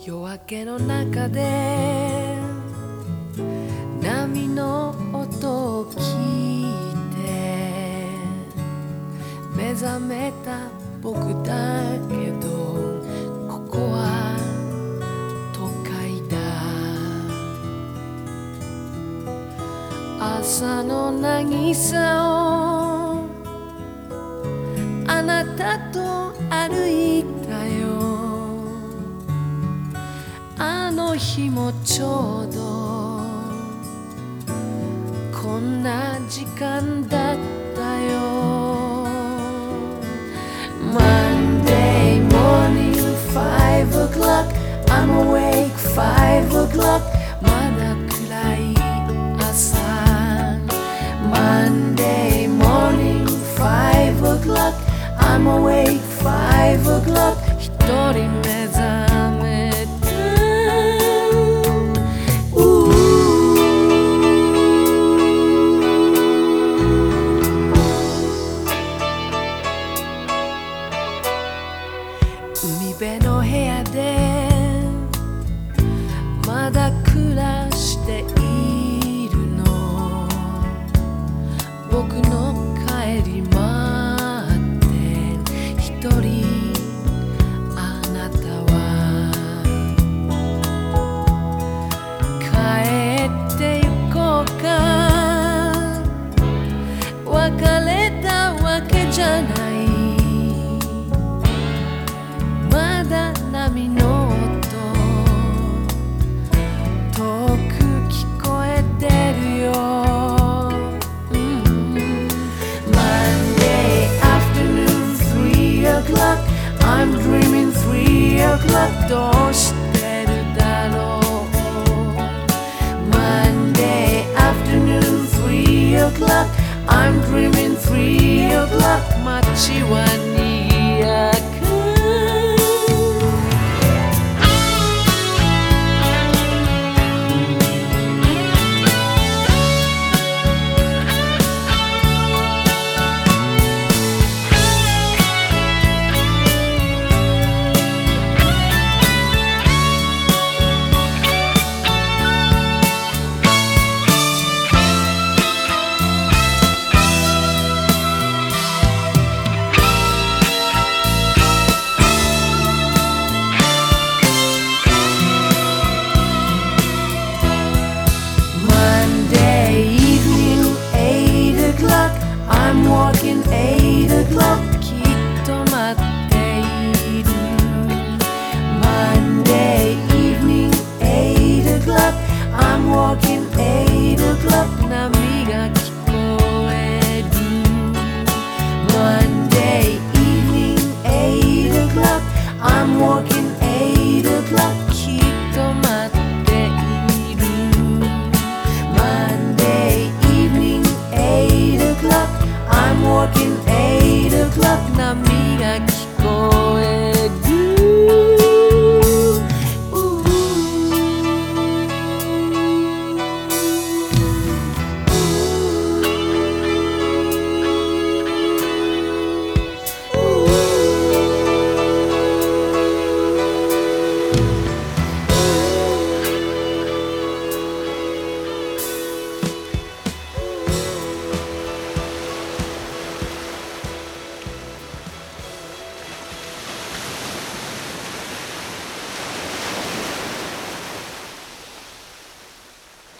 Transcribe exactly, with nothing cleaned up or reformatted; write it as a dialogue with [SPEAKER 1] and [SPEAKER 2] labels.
[SPEAKER 1] 夜明けの中で波の音を聞いて目覚めた僕だけどここは都会だ。朝の渚をあなたと歩いたよ。あの日もちょうどこんな時間だったよ。 Monday morning five o'clock I'm awake five o'clock まだ暗い朝。 Monday morning five o'clock I'm awake five o'clock 一人目覚め海辺の部屋でまだ暮らしているの。僕の帰り待って一人あなたは帰ってゆこうか。別れたわけじゃない。波の音遠く聞こえてるよ、うん、Monday afternoon three o'clock I'm dreaming three o'clock どうしてるだろう。 Monday afternoon three o'clock I'm dreaming three o'clock 街はにやかI'm walking eight o'clock きっと待っている。 Monday evening eight o'clock I'm walking eight o'clock 波が聞こえる。 Monday evening eight o'clock I'm walking